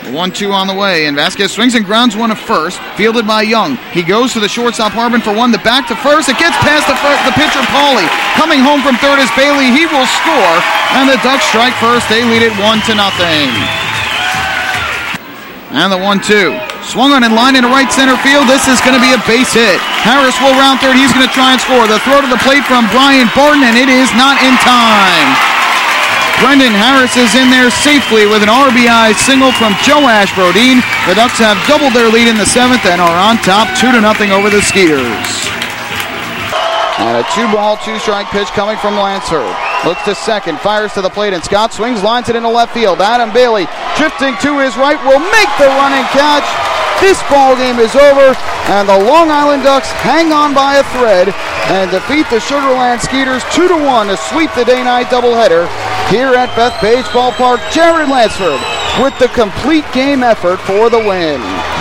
1-2 on the way, and Vasquez swings and grounds one to first, fielded by Young. He goes to the shortstop Harbin for one, the back to first. It gets past the pitcher Pauly. Coming home from third is Bailey. He will score, and the Ducks strike first. They lead it 1-0. And the 1-2. Swung on and lined into right center field. This is going to be a base hit. Harris will round third. He's going to try and score. The throw to the plate from Brian Barton, and it is not in time. Brendan Harris is in there safely with an RBI single from Joe Ashbrodeen. The Ducks have doubled their lead in the seventh and are on top 2-0 over the Skeeters. And a 2-ball, 2-strike pitch coming from Lansford. Looks to second, fires to the plate, and Scott swings, lines it into left field. Adam Bailey, drifting to his right, will make the running catch. This ball game is over, and the Long Island Ducks hang on by a thread and defeat the Sugar Land Skeeters 2-1 to sweep the day-night doubleheader here at Bethpage Ballpark. Jared Lansford with the complete game effort for the win.